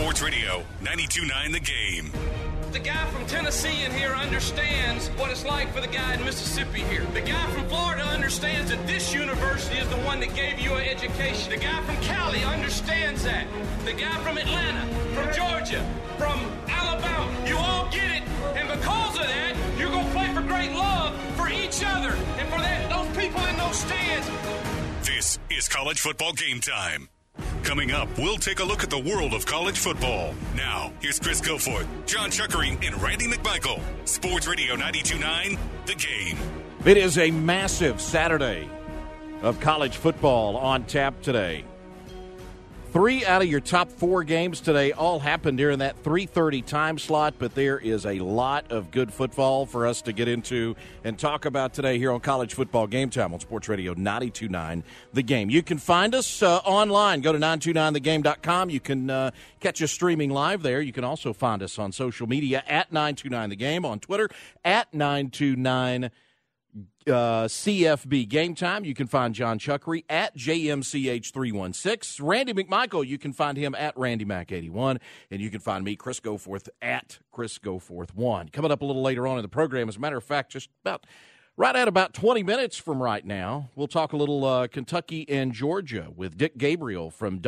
Sports Radio 92.9 The Game. The guy from Tennessee in here understands what it's like for the guy in Mississippi here. The guy from Florida understands that this university is the one that gave you an education. The guy from Cali understands that. The guy from Atlanta, from Georgia, from Alabama, you all get it. And because of that, you're going to play for great love for each other and for those people in those stands. This is College Football Game Time. Coming up, we'll take a look at the world of college football. Now, here's Chris Goforth, John Chuckering, and Randy McMichael. Sports Radio 92.9 The Game. It is a massive Saturday of college football on tap today. 3 out of your top 4 games today all happened during that 3:30 time slot, but there is a lot of good football for us to get into and talk about today here on College Football Game Time on Sports Radio 92.9 The Game. You can find us online. Go to 929thegame.com. You can catch us streaming live there. You can also find us on social media at 929 The Game, on Twitter at 929 CFB Game Time. You can find John Chuckery at JMCH316. Randy McMichael, you can find him at RandyMac81. And you can find me, Chris Goforth, at Chris Goforth1. Coming up a little later on in the program, as a matter of fact, just about 20 minutes from right now, we'll talk a little Kentucky and Georgia with Dick Gabriel from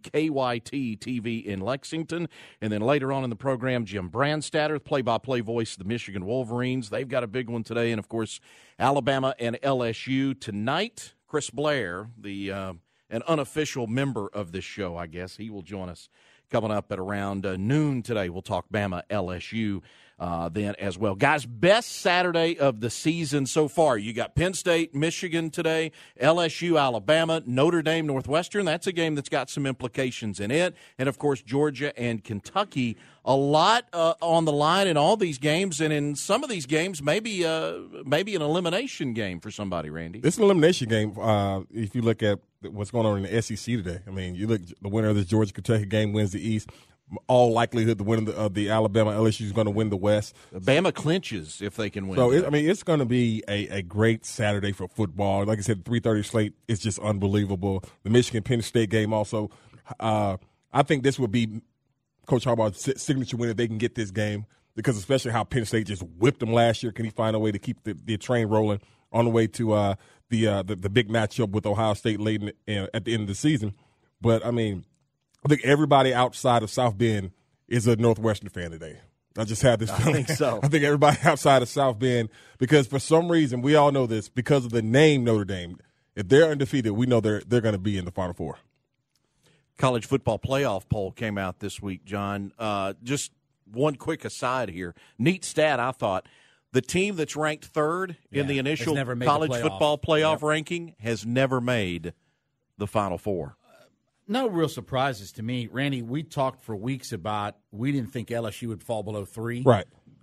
WKYT TV in Lexington. And then later on in the program, Jim Brandstatter, play-by-play voice of the Michigan Wolverines. They've got a big one today. And, of course, Alabama and LSU tonight. Chris Blair, an unofficial member of this show, I guess, he will join us coming up at around noon today. We'll talk Bama, LSU. Then as well. Guys, best Saturday of the season so far. You got Penn State, Michigan today, LSU, Alabama, Notre Dame, Northwestern. That's a game that's got some implications in it. And, of course, Georgia and Kentucky. A lot on the line in all these games, and in some of these games, maybe an elimination game for somebody, Randy. It's an elimination game if you look at what's going on in the SEC today. I mean, you look, the winner of this Georgia-Kentucky game wins the East. All likelihood the winner of the Alabama LSU is going to win the West. Bama clinches if they can win. So it's going to be a great Saturday for football. Like I said, the 3:30 slate is just unbelievable. The Michigan Penn State game also. I think this will be Coach Harbaugh's signature win if they can get this game, because especially how Penn State just whipped them last year. Can he find a way to keep the train rolling on the way to the big matchup with Ohio State late at the end of the season? But I mean, I think everybody outside of South Bend is a Northwestern fan today. I just had this feeling. I think so. I think everybody outside of South Bend, because for some reason, we all know this, because of the name Notre Dame, if they're undefeated, we know they're going to be in the Final Four. College football playoff poll came out this week, John. Just one quick aside here. Neat stat, I thought. The team that's ranked third in the initial college football playoff ranking has never made the Final Four. No real surprises to me. Randy, we talked for weeks about we didn't think LSU would fall below 3. Right.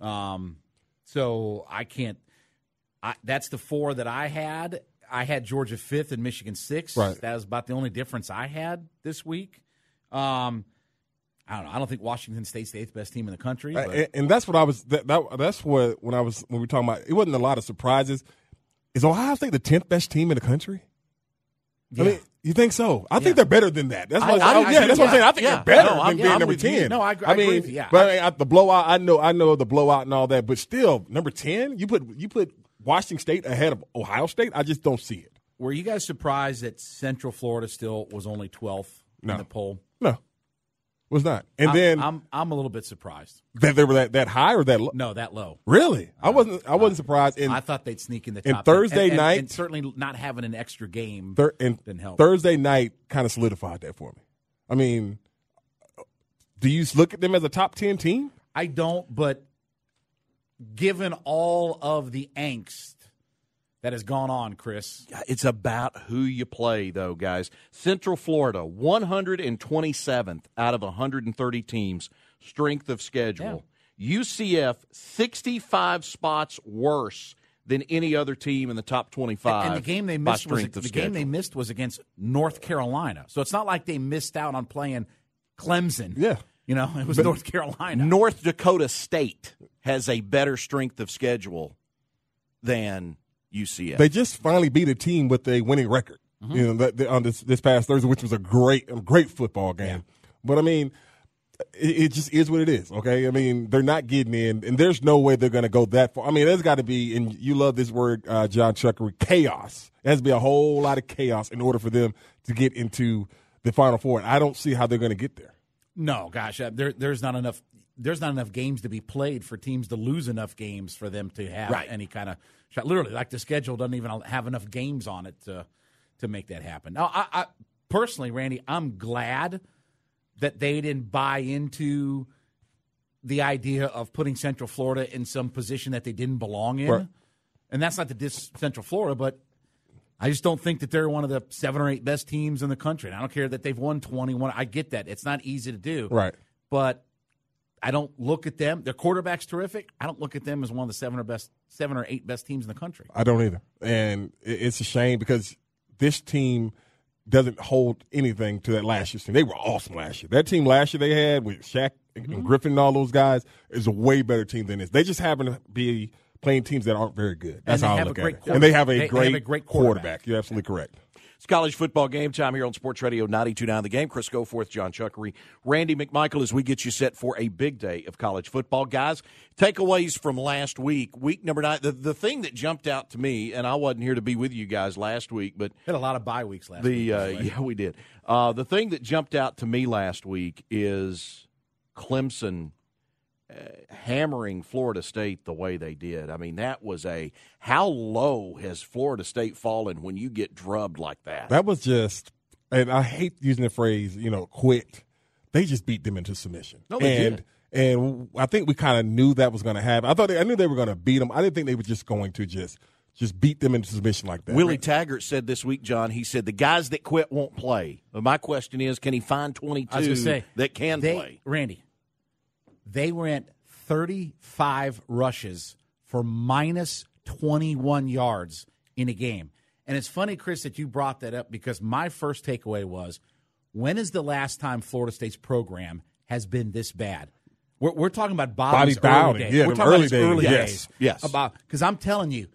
So I can't that's the 4 that I had. I had Georgia 5th and Michigan 6th. Right. That was about the only difference I had this week. I don't know. I don't think Washington State's the 8th best team in the country. But. And that's what I was that's what when we were talking about, it wasn't a lot of surprises. Is Ohio State the 10th best team in the country? Yeah. I mean, you think so? I think they're better than that. That's what I'm saying. I think they're better than being number 10. No, I agree with you. Yeah. But the blowout, I know the blowout and all that, but still, number 10, you put Washington State ahead of Ohio State. I just don't see it. Were you guys surprised that Central Florida still was only 12th in the poll? No, was not. And then I'm a little bit surprised that they were that high or that low. No, that low. Really? I wasn't surprised. I thought they'd sneak in the top. And Thursday night, and certainly not having an extra game didn't help. Thursday night kind of solidified that for me. I mean, do you look at them as a top 10 team? I don't, but given all of the angst that has gone on, Chris. It's about who you play, though, guys. Central Florida, 127th out of 130 teams, strength of schedule. Yeah. UCF, 65 spots worse than any other team in the top 25. And the game they missed was against North Carolina. So it's not like they missed out on playing Clemson. Yeah. You know, it was North Carolina. North Dakota State has a better strength of schedule than UCF. They just finally beat a team with a winning record. Mm-hmm. You know, on this past Thursday, which was a great football game. Yeah. But I mean, it just is what it is, okay? I mean, they're not getting in, and there's no way they're going to go that far. I mean, there's got to be, and you love this word, John Chuckery, chaos. There has to be a whole lot of chaos in order for them to get into the Final Four, and I don't see how they're going to get there. No, gosh, there's not enough. There's not enough games to be played for teams to lose enough games for them to have any kind of shot. Literally, like the schedule doesn't even have enough games on it to make that happen. Now, I personally, Randy, I'm glad that they didn't buy into the idea of putting Central Florida in some position that they didn't belong in. Right. And that's not to diss Central Florida, but I just don't think that they're one of the 7 or 8 best teams in the country. And I don't care that they've won 21. I get that. It's not easy to do. Right. But I don't look at them. Their quarterback's terrific. I don't look at them as one of the 7 or 8 best teams in the country. I don't either. And it's a shame because this team doesn't hold anything to that last year's team. They were awesome last year. That team last year they had with Shaq and Griffin and all those guys is a way better team than this. They just happen to be playing teams that aren't very good. That's how I look at it. And they have a great quarterback. You're absolutely correct. It's college football game time here on Sports Radio 92.9 The Game. Chris Goforth, John Chuckery, Randy McMichael as we get you set for a big day of college football. Guys, takeaways from last week, week number 9. The thing that jumped out to me, and I wasn't here to be with you guys last week, but had a lot of bye weeks last week. Yeah, we did. The thing that jumped out to me last week is Clemson hammering Florida State the way they did. I mean, that was how low has Florida State fallen when you get drubbed like that? That was just, and I hate using the phrase, quit. They just beat them into submission. No, they did. And I think we kind of knew that was going to happen. I knew they were going to beat them. I didn't think they were just going to just beat them into submission like that. Willie Taggart said this week, John, he said the guys that quit won't play. But my question is, can he find 22 that can play? Randy, they went 35 rushes for minus 21 yards in a game. And it's funny, Chris, that you brought that up because my first takeaway was, when is the last time Florida State's program has been this bad? We're talking about Bobby's early days. Yeah, we're talking early about his early days. days. Yes. Because I'm telling you,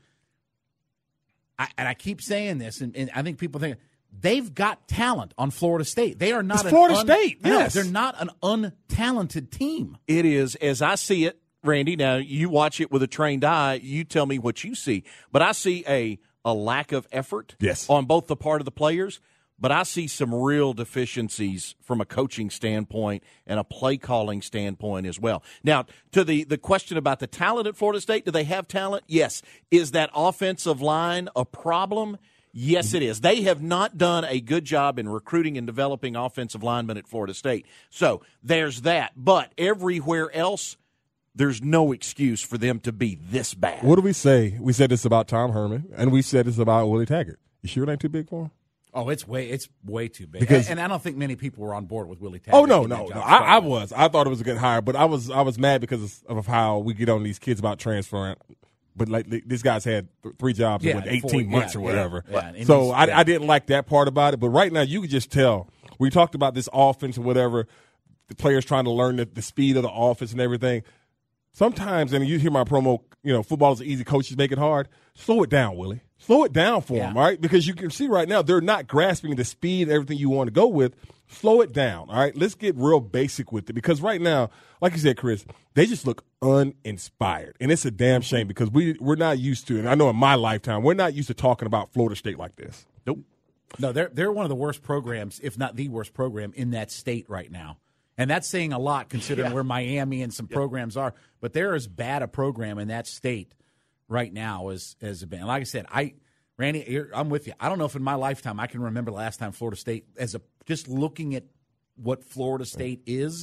I keep saying this, and I think people think, they've got talent on Florida State. They are not Florida State. Yes. They're not an untalented team. It is, as I see it, Randy. Now, you watch it with a trained eye. You tell me what you see. But I see a lack of effort on both the part of the players, but I see some real deficiencies from a coaching standpoint and a play-calling standpoint as well. Now, to the question about the talent at Florida State, do they have talent? Yes. Is that offensive line a problem? Yes, it is. They have not done a good job in recruiting and developing offensive linemen at Florida State. So there's that. But everywhere else, there's no excuse for them to be this bad. What do we say? We said this about Tom Herman, and we said this about Willie Taggart. You sure it ain't too big for him? Oh, it's way too big. Because, and I don't think many people were on board with Willie Taggart. Oh, no. I was. I thought it was a good hire, but I was mad because of how we get on these kids about transferring. But these guys had 3 jobs in 18 months or whatever. Yeah. So I didn't like that part about it. But right now, you could just tell. We talked about this offense or whatever, the players trying to learn the speed of the offense and everything. Sometimes, and you hear my promo, football is easy, coaches make it hard. Slow it down, Willie. Slow it down for them, all right? Because you can see right now they're not grasping the speed and everything you want to go with. Slow it down, all right? Let's get real basic with it because right now, like you said, Chris, they just look uninspired. And it's a damn shame because we're not used to, and I know in my lifetime, we're not used to talking about Florida State like this. Nope. No, they're one of the worst programs, if not the worst program in that state right now. And that's saying a lot considering where Miami and some programs are. But they're as bad a program in that state right now as it been. And like I said, Randy, I'm with you. I don't know if in my lifetime I can remember the last time Florida State, just looking at what Florida State is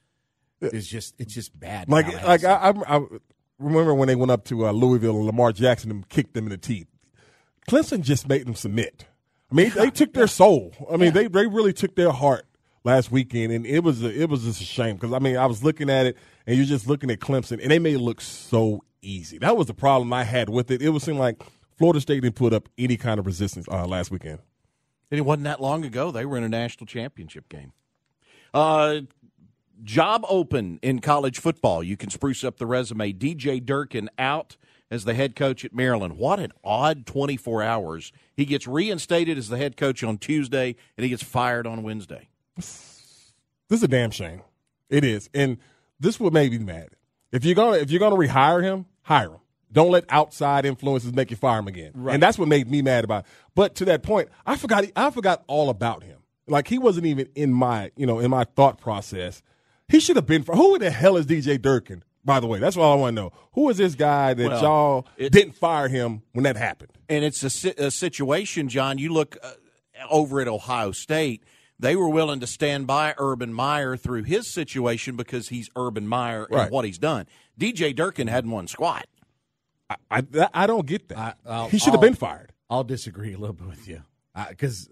just bad. I remember when they went up to Louisville and Lamar Jackson kicked them in the teeth. Clemson just made them submit. I mean, they took their soul. I mean, they really took their heart last weekend, and it was just a shame because, I mean, I was looking at it, and you're just looking at Clemson, and they made it look so easy. That was the problem I had with it. It was seem like Florida State didn't put up any kind of resistance last weekend. And it wasn't that long ago. They were in a national championship game. Job open in college football. You can spruce up the resume. DJ Durkin out as the head coach at Maryland. What an odd 24 hours. He gets reinstated as the head coach on Tuesday, and he gets fired on Wednesday. This is a damn shame. It is, and this would make me mad. If you're gonna rehire him, hire him. Don't let outside influences make you fire him again. Right. And that's what made me mad about it. But to that point, I forgot all about him. Like, he wasn't even in my thought process. He should have been for who the hell is DJ Durkin? By the way, that's all I want to know. Who is this guy that y'all didn't fire him when that happened? And it's a situation, John. You look over at Ohio State. They were willing to stand by Urban Meyer through his situation because he's Urban Meyer and what he's done. DJ Durkin hadn't won squat. I don't get that. He should have been fired. I'll disagree a little bit with you because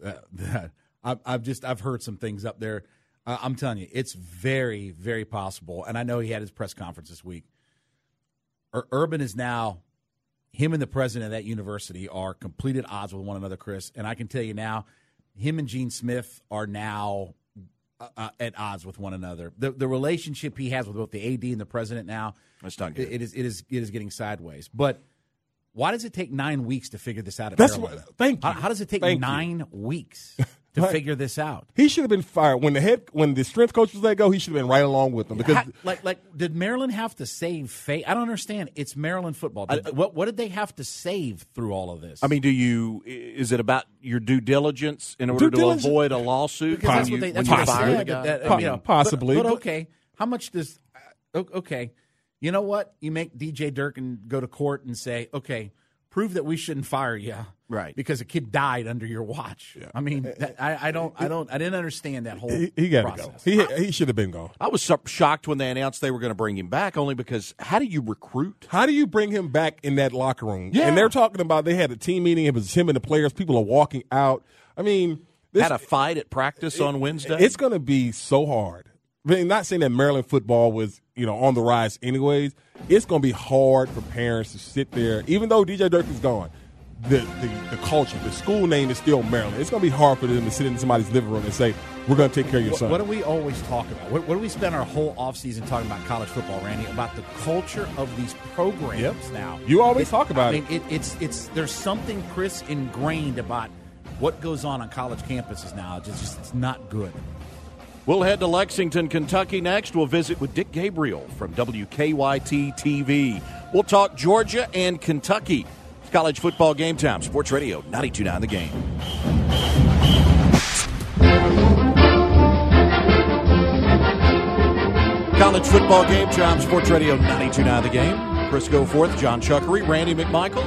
I've heard some things up there. I'm telling you, it's very, very possible. And I know he had his press conference this week. Urban is now, him and the president of that university are complete at odds with one another, Chris. And I can tell you now, him and Gene Smith are now at odds with one another. The relationship he has with both the AD and the president now, that's not good. It is getting sideways. But why does it take 9 weeks to figure this out at Maryland? Thank you. How does it take 9 weeks to figure this out? He should have been fired when the strength coach was let go. He should have been right along with them because did Maryland have to save face? I don't understand. It's Maryland football. What did they have to save through all of this? I mean, is it about your due diligence in order to avoid a lawsuit? That's what they fire the guy. Possibly. But okay, how much does? Okay, you know what? You make DJ Durkin go to court and say, okay, prove that we shouldn't fire you. Right, because a kid died under your watch. Yeah. I mean, I didn't understand that whole. He got to go. He should have been gone. I was shocked when they announced they were going to bring him back, only because how do you recruit? How do you bring him back in that locker room? Yeah. And they're talking about they had a team meeting. It was him and the players. People are walking out. I mean, had a fight at practice on Wednesday. It's going to be so hard. I mean, not saying that Maryland football was on the rise anyways. It's going to be hard for parents to sit there, even though DJ Durkin's gone. The culture, the school name is still Maryland. It's going to be hard for them to sit in somebody's living room and say, we're going to take care of your son. What do we always talk about? What do we spend our whole offseason talking about college football, Randy? About the culture of these programs now. You always talk about it. It's there's something, Chris, ingrained about what goes on college campuses now. It's not good. We'll head to Lexington, Kentucky next. We'll visit with Dick Gabriel from WKYT TV. We'll talk Georgia and Kentucky. It's College Football Game Time. Sports Radio 92.9 The Game. College Football Game Time. Sports Radio 92.9 The Game. Chris Goforth, John Chuckery, Randy McMichael.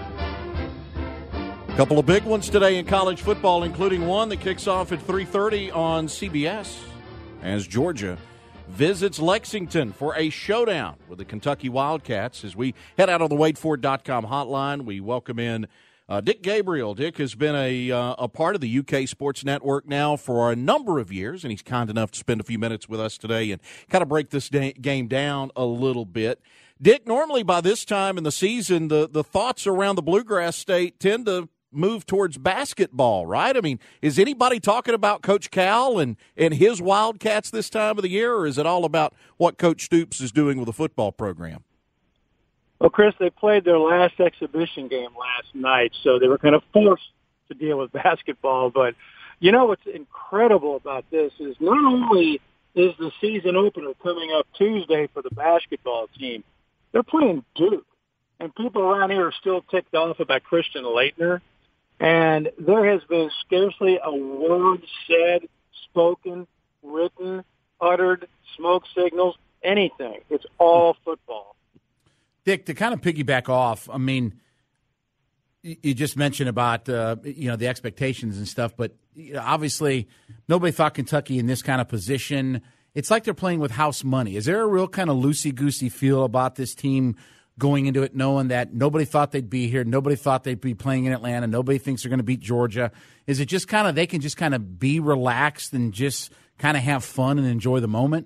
A couple of big ones today in college football, including one that kicks off at 3:30 on CBS as Georgia visits Lexington for a showdown with the Kentucky Wildcats. As we head out on the WadeFord.com hotline, we welcome in Dick Gabriel. Dick has been a part of the UK Sports Network now for a number of years, and he's kind enough to spend a few minutes with us today and kind of break this game down a little bit. Dick, normally by this time in the season, the thoughts around the Bluegrass State tend to move towards basketball, right? I mean, is anybody talking about Coach Cal and his Wildcats this time of the year, or is it all about what Coach Stoops is doing with the football program? Well, Chris, they played their last exhibition game last night, so they were kind of forced to deal with basketball. But you know what's incredible about this is not only is the season opener coming up Tuesday for the basketball team, they're playing Duke. And people around here are still ticked off about Christian Laettner. And there has been scarcely a word said, spoken, written, uttered, smoke signals, anything. It's all football. Dick, to kind of piggyback off, I mean, you just mentioned about the expectations and stuff, but obviously nobody thought Kentucky in this kind of position. It's like they're playing with house money. Is there a real kind of loosey-goosey feel about this team going into it knowing that nobody thought they'd be here, nobody thought they'd be playing in Atlanta, nobody thinks they're going to beat Georgia? Is it just kind of they can just kind of be relaxed and just kind of have fun and enjoy the moment?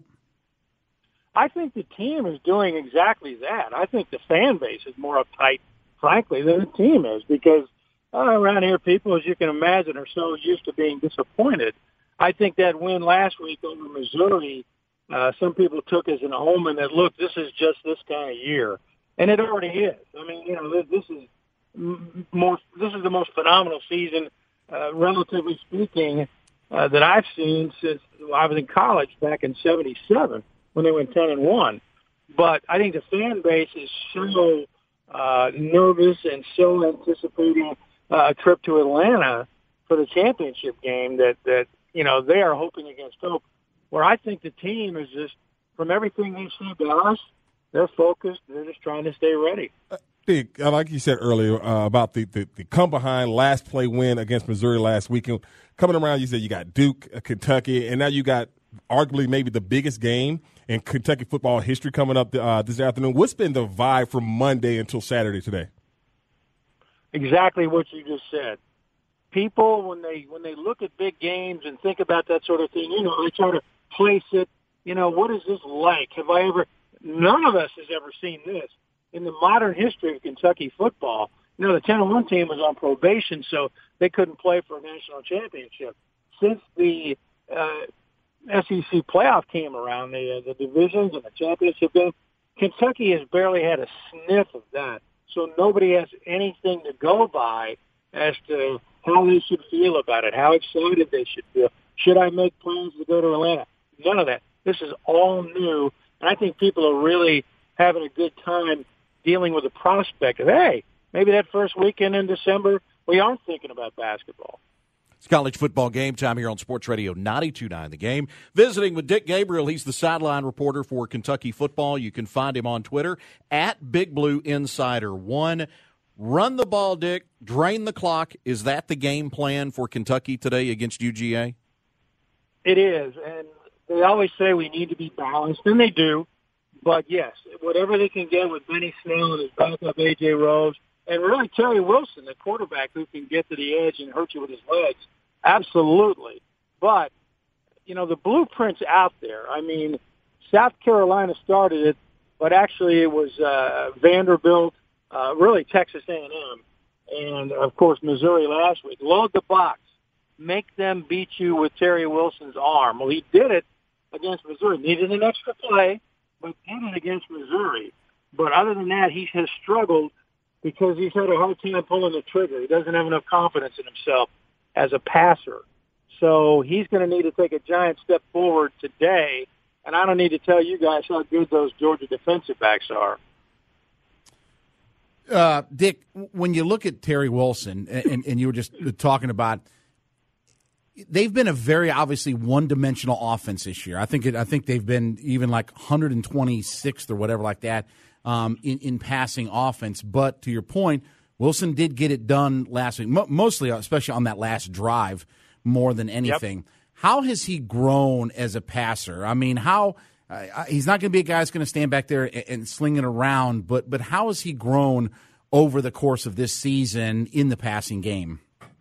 I think the team is doing exactly that. I think the fan base is more uptight, frankly, than the team is because around here people, as you can imagine, are so used to being disappointed. I think that win last week over Missouri, some people took as an omen that, look, this is just this kind of year. And it already is. I mean, this is the most phenomenal season, relatively speaking, that I've seen since I was in college back in '77 when they went 10-1. But I think the fan base is so nervous and so anticipating a trip to Atlanta for the championship game that they are hoping against hope. Where I think the team is just, from everything they see about us, they're focused. They're just trying to stay ready. Dick, like you said earlier about the come behind last play win against Missouri last weekend, coming around, you said you got Duke, Kentucky, and now you got arguably maybe the biggest game in Kentucky football history coming up this afternoon. What's been the vibe from Monday until Saturday today? Exactly what you just said. People, when they look at big games and think about that sort of thing, they try to place it. What is this like? None of us has ever seen this in the modern history of Kentucky football. The 10-1 team was on probation, so they couldn't play for a national championship. Since the SEC playoff came around, the divisions and the championship game, Kentucky has barely had a sniff of that. So nobody has anything to go by as to how they should feel about it, how excited they should feel. Should I make plans to go to Atlanta? None of that. This is all new, and I think people are really having a good time dealing with the prospect of, hey, maybe that first weekend in December, we aren't thinking about basketball. It's college football game time here on Sports Radio 92.9 The Game. Visiting with Dick Gabriel. He's the sideline reporter for Kentucky football. You can find him on Twitter at BigBlueInsider1. Run the ball, Dick. Drain the clock. Is that the game plan for Kentucky today against UGA? It is, and they always say we need to be balanced, and they do. But, yes, whatever they can get with Benny Snell and his backup A.J. Rose, and really Terry Wilson, the quarterback who can get to the edge and hurt you with his legs, absolutely. But, the blueprint's out there. I mean, South Carolina started it, but actually it was Vanderbilt, really Texas A&M, and, of course, Missouri last week. Load the box. Make them beat you with Terry Wilson's arm. Well, he did it against Missouri. Needed an extra play, but did it against Missouri. But other than that, he has struggled because he's had a hard time pulling the trigger. He doesn't have enough confidence in himself as a passer. So he's going to need to take a giant step forward today, and I don't need to tell you guys how good those Georgia defensive backs are. Dick, when you look at Terry Wilson, and you were just talking about, they've been a very obviously one-dimensional offense this year. I think they've been even like 126th or whatever like that in passing offense. But to your point, Wilson did get it done last week, mostly, especially on that last drive, more than anything. Yep. How has he grown as a passer? I mean, he's not going to be a guy that's going to stand back there and sling it around, but how has he grown over the course of this season in the passing game?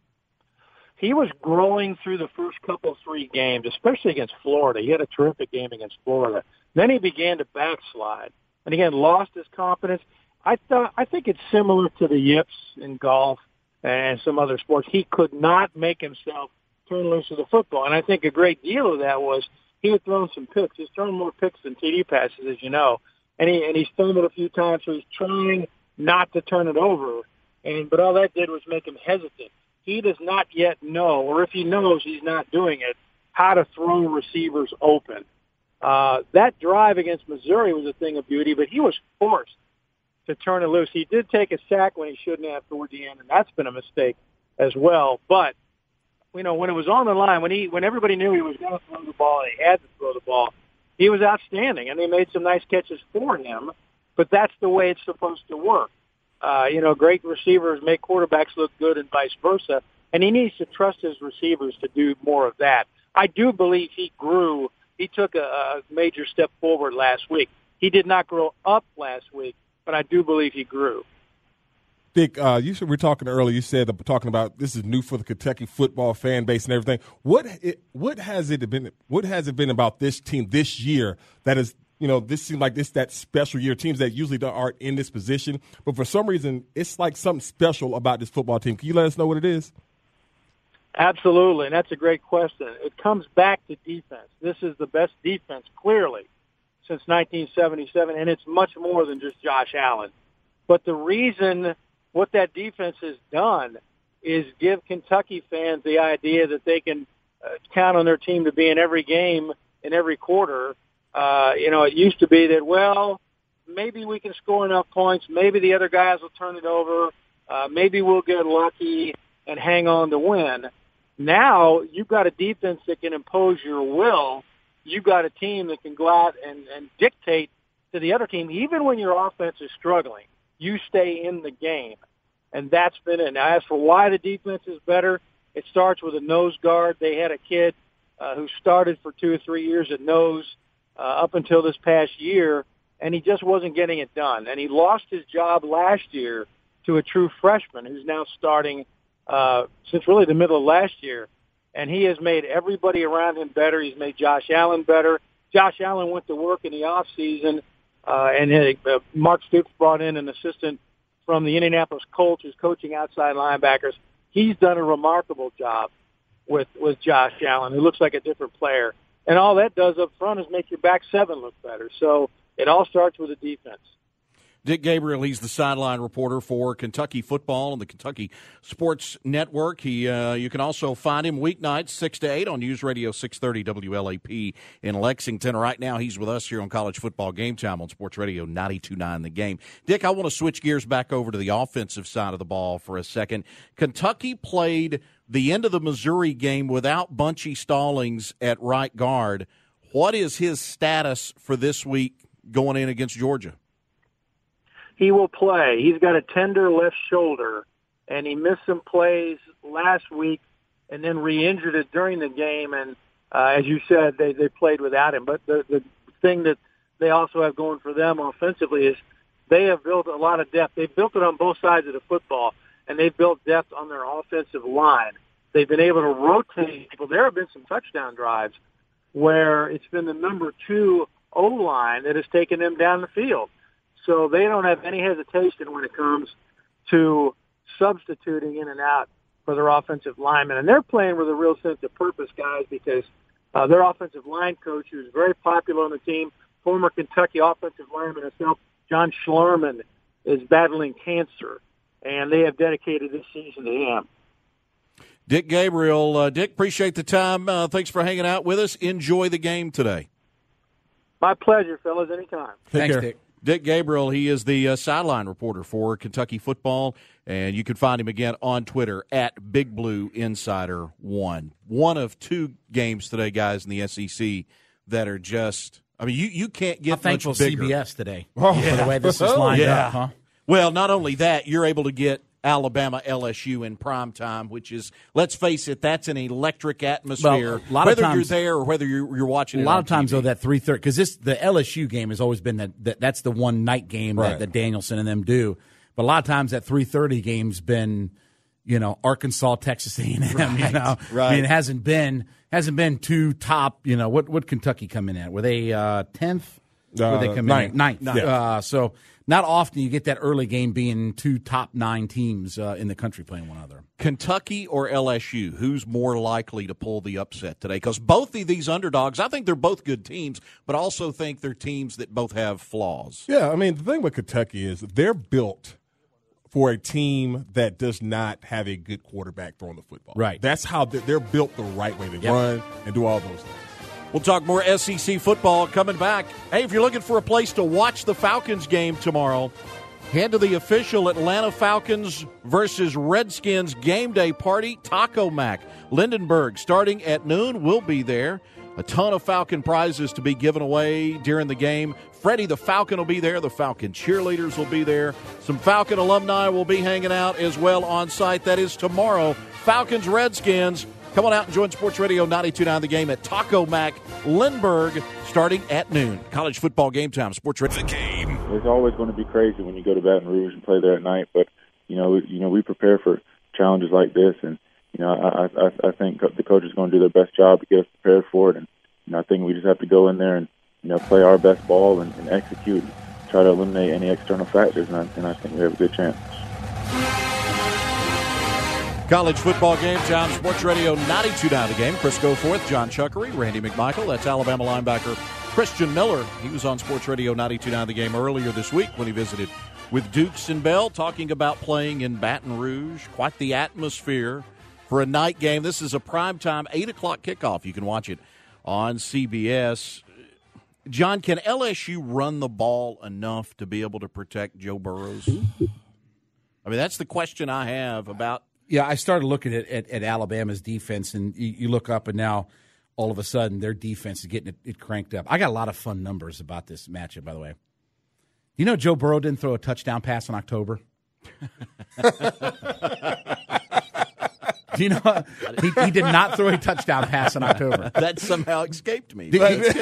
He was growing through the first couple, 3 games, especially against Florida. He had a terrific game against Florida. Then he began to backslide, and again lost his confidence. I think it's similar to the yips in golf and some other sports. He could not make himself turn loose of the football, and I think a great deal of that was he had thrown some picks. He's thrown more picks than TD passes, as you know, and he's thrown it a few times, so he's trying not to turn it over. But all that did was make him hesitant. He does not yet know, or if he knows he's not doing it, how to throw receivers open. That drive against Missouri was a thing of beauty, but he was forced to turn it loose. He did take a sack when he shouldn't have toward the end, and that's been a mistake as well. But, when it was on the line, when everybody knew he was going to throw the ball and he had to throw the ball, he was outstanding, and they made some nice catches for him. But that's the way it's supposed to work. Great receivers make quarterbacks look good and vice versa, and he needs to trust his receivers to do more of that. I do believe he grew. He took a major step forward last week. He did not grow up last week, but I do believe he grew. Dick, we were talking earlier. You said talking about this is new for the Kentucky football fan base and everything. What has it been? What has it been about this team this year that is? This seems like that special year. Teams that usually aren't in this position, but for some reason, it's like something special about this football team. Can you let us know what it is? Absolutely, and that's a great question. It comes back to defense. This is the best defense, clearly, since 1977, and it's much more than just Josh Allen. But the reason what that defense has done is give Kentucky fans the idea that they can count on their team to be in every game in every quarter. It used to be that, well, maybe we can score enough points. Maybe the other guys will turn it over. Maybe we'll get lucky and hang on to win. Now you've got a defense that can impose your will. You've got a team that can go out and dictate to the other team, even when your offense is struggling. You stay in the game. And that's been it. Now, as for why the defense is better, it starts with a nose guard. They had a kid who started for 2 or 3 years at nose up until this past year, and he just wasn't getting it done. And he lost his job last year to a true freshman who's now starting since really the middle of last year. And he has made everybody around him better. He's made Josh Allen better. Josh Allen went to work in the offseason, and Mark Stoops brought in an assistant from the Indianapolis Colts who's coaching outside linebackers. He's done a remarkable job with Josh Allen, who looks like a different player. And all that does up front is make your back seven look better. So it all starts with the defense. Dick Gabriel, he's the sideline reporter for Kentucky football on the Kentucky Sports Network. You can also find him weeknights 6 to 8 on News Radio 630 WLAP in Lexington. Right now, he's with us here on College Football Game Time on Sports Radio 92.9 The Game. Dick, I want to switch gears back over to the offensive side of the ball for a second. Kentucky played the end of the Missouri game without Bunchy Stallings at right guard. What is his status for this week going in against Georgia? He will play. He's got a tender left shoulder, and he missed some plays last week and then re-injured it during the game. And as you said, they played without him. But the thing that they also have going for them offensively is they have built a lot of depth. They've built it on both sides of the football, and they've built depth on their offensive line. They've been able to rotate people. There have been some touchdown drives where it's been the number 2 O-line that has taken them down the field. So they don't have any hesitation when it comes to substituting in and out for their offensive linemen. And they're playing with a real sense of purpose, guys, because their offensive line coach, who's very popular on the team, former Kentucky offensive lineman himself, John Schlarman, is battling cancer. And they have dedicated this season to him. Dick Gabriel. Dick, appreciate the time. Thanks for hanging out with us. Enjoy the game today. My pleasure, fellas. Anytime. Thanks, Dick. Dick Gabriel, he is the sideline reporter for Kentucky football, and you can find him again on Twitter at Big Blue Insider 1. One of 2 games today, guys, in the SEC that are just, I mean, you can't get much bigger. CBS today for the way this is lined up, huh? Well, not only that, you're able to get Alabama LSU in prime time, which is, let's face it, that's an electric atmosphere. Well, whether you're there or whether you're watching it on a lot of times, TV. though, that 3:30, because the LSU game has always been that's the one night game that Danielson and them do. But a lot of times that 3:30 game's been, Arkansas, Texas A&M. Right. I mean, it hasn't been 2 top. What Kentucky come in at? Were they 10th? Were they come in at 9th? Yeah. So not often you get that early game being 2 top 9 teams in the country playing one another. Kentucky or LSU, who's more likely to pull the upset today? Because both of these underdogs, I think they're both good teams, but I also think they're teams that both have flaws. Yeah, I mean, the thing with Kentucky is they're built for a team that does not have a good quarterback throwing the football. Right. That's how they're built the right way to run and do all those things. We'll talk more SEC football coming back. Hey, if you're looking for a place to watch the Falcons game tomorrow, head to the official Atlanta Falcons versus Redskins game day party, Taco Mac. Lindenberg, starting at noon, will be there. A ton of Falcon prizes to be given away during the game. Freddie the Falcon will be there. The Falcon cheerleaders will be there. Some Falcon alumni will be hanging out as well on site. That is tomorrow. Falcons, Redskins. Come on out and join Sports Radio 92.9 The Game at Taco Mac, Lindbergh, starting at noon. College football game time. Sports Radio. The Game. It's always going to be crazy when you go to Baton Rouge and play there at night, but we prepare for challenges like this, and I think the coach is going to do their best job to get us prepared for it, and I think we just have to go in there and play our best ball and execute, and try to eliminate any external factors, and I think we have a good chance. College football game time, Sports Radio 92.9 The Game. Chris Goforth, John Chuckery, Randy McMichael. That's Alabama linebacker Christian Miller. He was on Sports Radio 92.9 The Game earlier this week when he visited with Dukes and Bell, talking about playing in Baton Rouge. Quite the atmosphere for a night game. This is a primetime 8 o'clock kickoff. You can watch it on CBS. John, can LSU run the ball enough to be able to protect Joe Burrows? I mean, that's the question I have about. Yeah, I started looking at Alabama's defense, and you look up, and now all of a sudden their defense is getting it cranked up. I got a lot of fun numbers about this matchup, by the way. You know Joe Burrow didn't throw a touchdown pass in October? You know, he did not throw a touchdown pass in October. That somehow escaped me.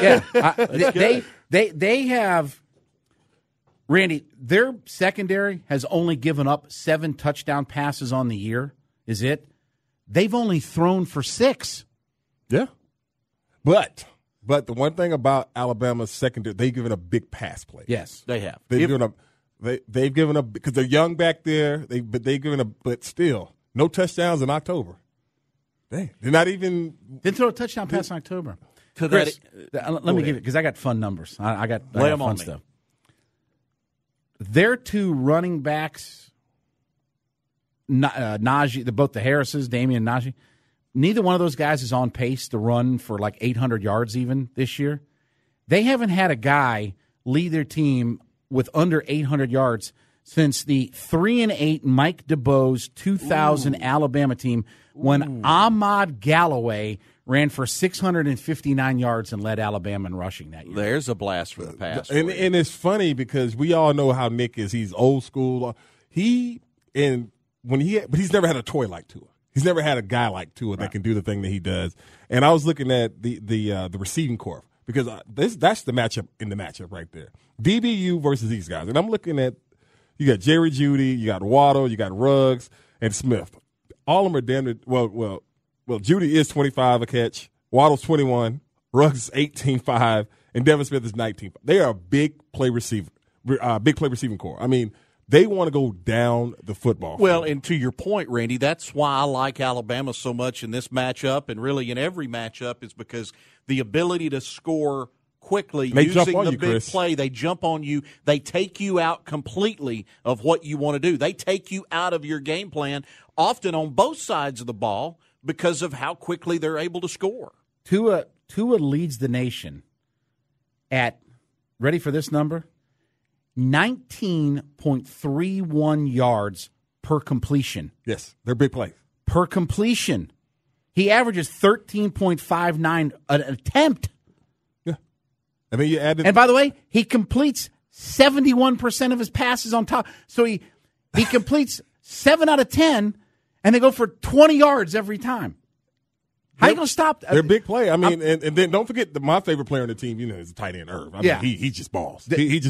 They have, Randy, their secondary has only given up 7 touchdown passes on the year. Is it? They've only thrown for 6. Yeah. But the one thing about Alabama's secondary, they've given up big pass plays. Yes, they have. They've given up because they're young back there. They've given up, but still no touchdowns in October. They're not even didn't throw a touchdown pass in October. Chris, let me give it because I got fun numbers. I got fun stuff. Their 2 running backs, Najee, both the Harrises, Damian and Najee. Neither one of those guys is on pace to run for like 800 yards even this year. They haven't had a guy lead their team with under 800 yards since the 3-8 Mike DeBoe's 2000 Alabama team when Ahmad Galloway ran for 659 yards and led Alabama in rushing that year. There's a blast for the past. And it's funny because we all know how Nick is. He's old school. But he's never had a toy like Tua. He's never had a guy like Tua that can do the thing that he does. And I was looking at the receiving corps because that's the matchup in the matchup right there. DBU versus these guys. And I'm looking at, you got Jerry Jeudy, you got Waddle, you got Ruggs, and Smith. All of them are damn near, well, Jeudy is 25 a catch, Waddle's 21, Ruggs is 18.5, and Devin Smith is 19. They are a big play receiving corps. I mean, they want to go down the football. Well, and to your point, Randy, that's why I like Alabama so much in this matchup and really in every matchup is because the ability to score quickly using the big play, they jump on you. They take you out completely of what you want to do. They take you out of your game plan, often on both sides of the ball, because of how quickly they're able to score. Tua leads the nation at, ready for this number? 19.31 yards per completion. Yes, they're big plays. Per completion. He averages 13.59 an attempt. Yeah. And then you added. And by the way, he completes 71% of his passes on top. So he completes 7 out of 10, and they go for 20 yards every time. How are you going to stop that? They're big play. I mean, and then don't forget my favorite player on the team, is the tight end Irv. I mean, he just balls.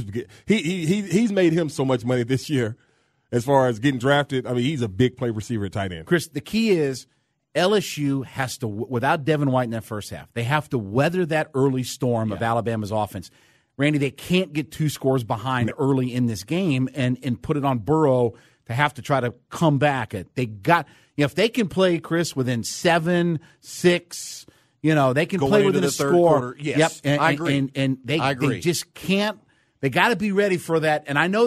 He's made him so much money this year as far as getting drafted. I mean, he's a big play receiver at tight end. Chris, the key is LSU has to, without Devin White in that first half, they have to weather that early storm of Alabama's offense. Randy, they can't get 2 scores behind early in this game and put it on Burrow to have to try to come back. They got. If they can play, Chris, within 7, 6, they can play within a score. Quarter. Yes, yep. I agree. And they just can't. They got to be ready for that. And I know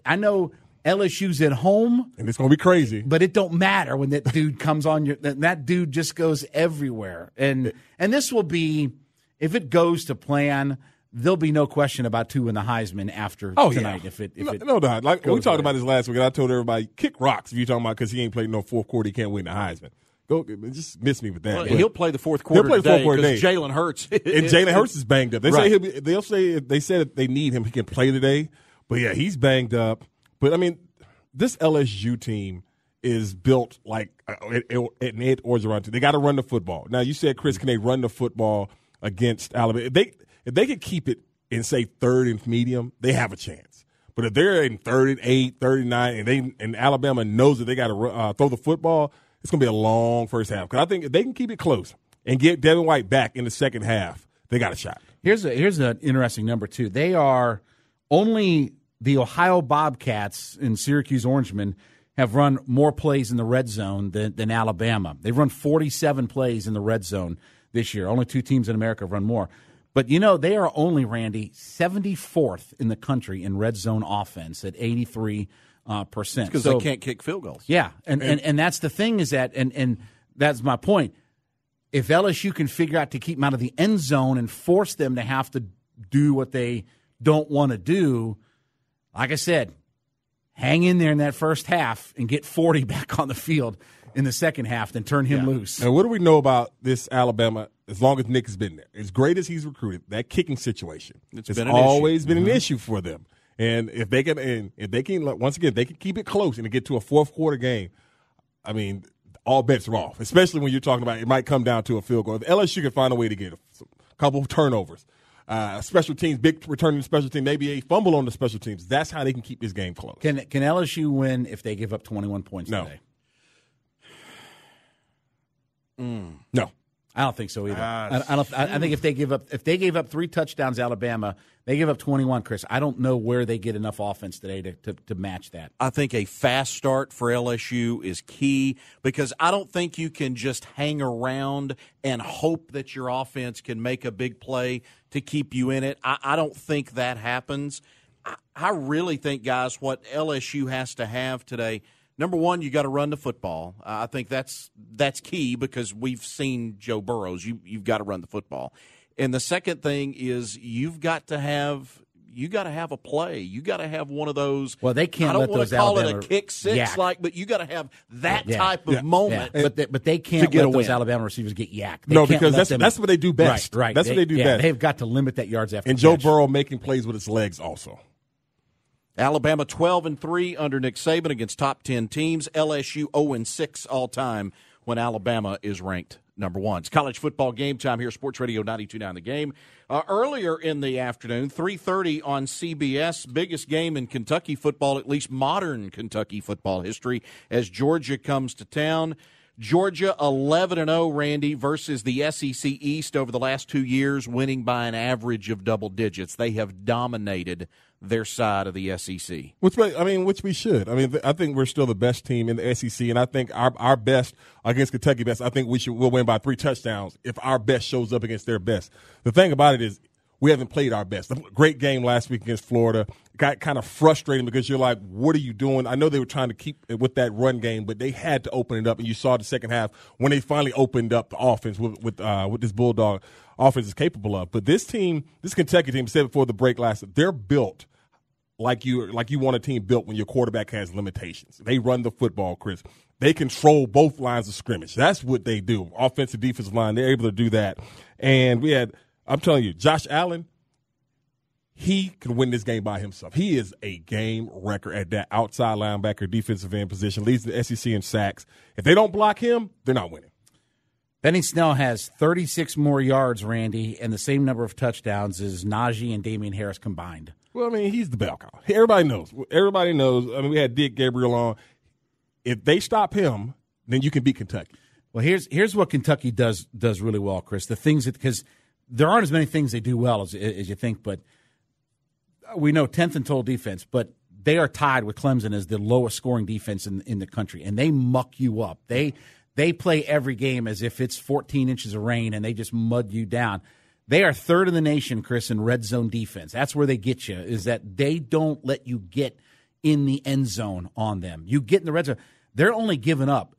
LSU's at home, and it's going to be crazy. But it don't matter when that dude comes on your. That dude just goes everywhere. And this will be, if it goes to plan, there'll be no question about Tua and the Heisman after tonight. Yeah. No doubt. Like we talked about this last week, and I told everybody, kick rocks if you're talking about because he ain't played no fourth quarter, he can't win the Heisman. Go, just miss me with that. Well, he'll play the fourth quarter today because Jalen Hurts. And Jalen Hurts is banged up. They said they need him. He can play today, but yeah, he's banged up. But I mean, this LSU team is built like an Ed Orgeron. They got to run the football. Now you said, Chris, can they run the football against Alabama? If they could keep it in, say, 3rd and medium, they have a chance. But if they're in 3rd and 8, 3rd and 9, and Alabama knows that they got to throw the football, it's going to be a long first half. Because I think if they can keep it close and get Devin White back in the second half, they got a shot. Here's an interesting number, too. They are only the Ohio Bobcats and Syracuse Orangemen have run more plays in the red zone than Alabama. They've run 47 plays in the red zone this year. Only 2 teams in America have run more. But, they are only, Randy, 74th in the country in red zone offense at 83%. Because they can't kick field goals. Yeah, and that's the thing is that and That's my point. If LSU can figure out to keep them out of the end zone and force them to have to do what they don't want to do, like I said, hang in there in that first half and get 40 back on the field in the second half, then turn him loose. And what do we know about this Alabama as long as Nick has been there? As great as he's recruited, that kicking situation has always been an issue for them. And if they can, once again, they can keep it close and get to a fourth quarter game, I mean, all bets are off, especially when you're talking about it might come down to a field goal. If LSU can find a way to get a couple of turnovers, special teams, big returning special team, maybe a fumble on the special teams, that's how they can keep this game close. Can LSU win if they give up 21 points today? No. I don't think so either. I think if they gave up 3 touchdowns, Alabama, they give up 21. Chris, I don't know where they get enough offense today to match that. I think a fast start for LSU is key because I don't think you can just hang around and hope that your offense can make a big play to keep you in it. I don't think that happens. I really think, guys, what LSU has to have today. Number one, you got to run the football. I think that's key because we've seen Joe Burrows. You've got to run the football, and the second thing is you've got to have a play. You got to have one of those. Well, they can't. I don't let want those to call Alabama it a kick six, but you got to have that type of moment. Yeah. But they can't let those Alabama receivers get yacked. No, because that's what they do best. Right. That's what they do best. They've got to limit that yards after. And Joe Burrow making plays with his legs also. Alabama 12-3 under Nick Saban against top 10 teams. LSU 0-6 all time when Alabama is ranked number 1. It's college football game time here, Sports Radio 92.9 The Game. Earlier in the afternoon, 3:30 on CBS, biggest game in Kentucky football, at least modern Kentucky football history, as Georgia comes to town. Georgia 11-0, Randy, versus the SEC East over the last 2 years, winning by an average of double digits. They have dominated their side of the SEC. Which we should. I think we're still the best team in the SEC, and I think our best against Kentucky best, I think we'll win by 3 touchdowns if our best shows up against their best. The thing about it is we haven't played our best. A great game last week against Florida. Got kind of frustrating because you're like, what are you doing? I know they were trying to keep it with that run game, but they had to open it up, and you saw the second half when they finally opened up the offense with this Bulldog offense is capable of. But this Kentucky team, said before the break they're built like you want a team built when your quarterback has limitations. They run the football, Chris. They control both lines of scrimmage. That's what they do. Offensive, defensive line, they're able to do that. And I'm telling you, Josh Allen, he can win this game by himself. He is a game wrecker at that outside linebacker, defensive end position, leads the SEC in sacks. If they don't block him, they're not winning. Benny Snell has 36 more yards, Randy, and the same number of touchdowns as Najee and Damian Harris combined. Well, he's the bell cow. Everybody knows. We had Dick Gabriel on. If they stop him, then you can beat Kentucky. Well, here's what Kentucky does really well, Chris. The things because there aren't as many things they do well as you think, but we know 10th in total defense, but they are tied with Clemson as the lowest scoring defense in the country, and they muck you up. They play every game as if it's 14 inches of rain, and they just mud you down. They are third in the nation, Chris, in red zone defense. That's where they get you, is that they don't let you get in the end zone on them. You get in the red zone. They're only giving up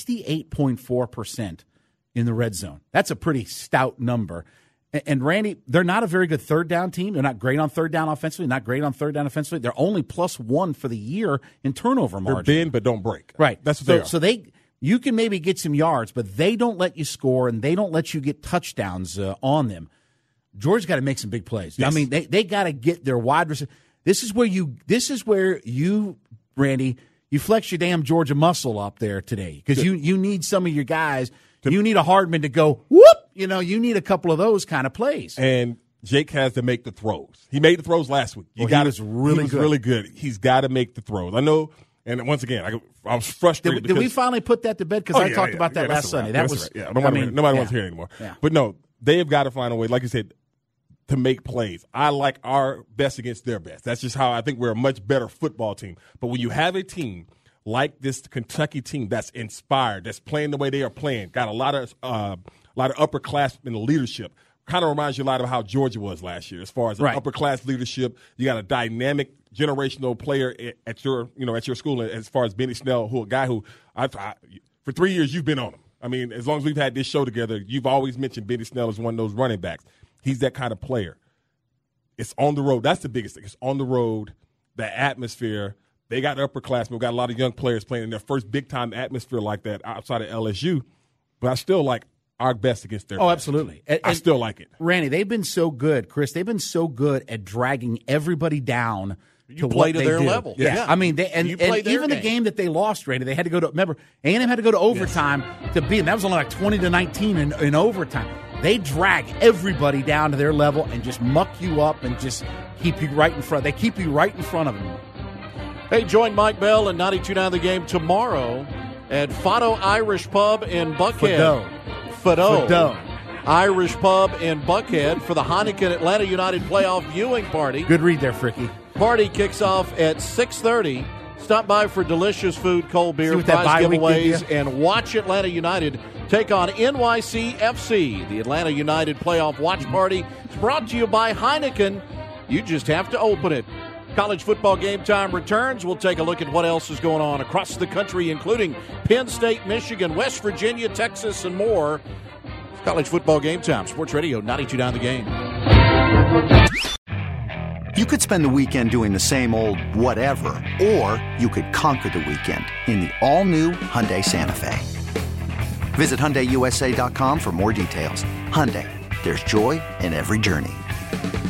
68.4% in the red zone. That's a pretty stout number. And, Randy, they're not a very good third down team. They're not great on third down offensively, not great on third down offensively. They're only +1 for the year in turnover margin. They're bend but don't break. Right. That's what they are. So you can maybe get some yards, but they don't let you score, and they don't let you get touchdowns on them. Georgia's got to make some big plays. Yes. They got to get their wide receiver. This is where you, Randy, you flex your damn Georgia muscle up there today because you need some of your guys. You need a Hardman to go, whoop. You need a couple of those kind of plays. And Jake has to make the throws. He made the throws last week. He was really good. He's got to make the throws. I know. And once again, I was frustrated. Did we finally put that to bed? Because I talked about that last Sunday. That was nobody wants to hear it anymore. Yeah. But no, they have got to find a way, like you said, to make plays. I like our best against their best. That's just how I think we're a much better football team. But when you have a team like this Kentucky team that's inspired, that's playing the way they are playing, got a lot of upperclassmen leadership. Kind of reminds you a lot of how Georgia was last year, as far as upper class leadership. You got a dynamic generational player at your school, as far as Benny Snell, a guy who for 3 years you've been on him. I mean, as long as we've had this show together, you've always mentioned Benny Snell as one of those running backs. He's that kind of player. It's on the road. That's the biggest thing. It's on the road, the atmosphere. They got upperclassmen. We've got a lot of young players playing in their first big-time atmosphere like that outside of LSU. But I still like our best against their best. Absolutely. I still like it. Randy, they've been so good, Chris. They've been so good at dragging everybody down You play to their level. Yeah. I mean, even the game that they lost, Randy, they had to go to – remember, A&M had to go to overtime to beat them. That was only like 20-19 in overtime. They drag everybody down to their level and just muck you up and just keep you right in front. They keep you right in front of them. Hey, join Mike Bell and 92.9 The Game tomorrow at Fado Irish Pub in Buckhead. Fado Irish Pub in Buckhead for the Heineken Atlanta United playoff viewing party. Good read there, Fricky. Party kicks off at 6:30. Stop by for delicious food, cold beer, prize giveaways, and watch Atlanta United take on NYCFC. The Atlanta United playoff watch party is brought to you by Heineken. You just have to open it. College football game time returns. We'll take a look at what else is going on across the country, including Penn State, Michigan, West Virginia, Texas, and more. It's college football game time. Sports Radio 92.9 The Game. You could spend the weekend doing the same old whatever, or you could conquer the weekend in the all-new Hyundai Santa Fe. Visit HyundaiUSA.com for more details. Hyundai, there's joy in every journey.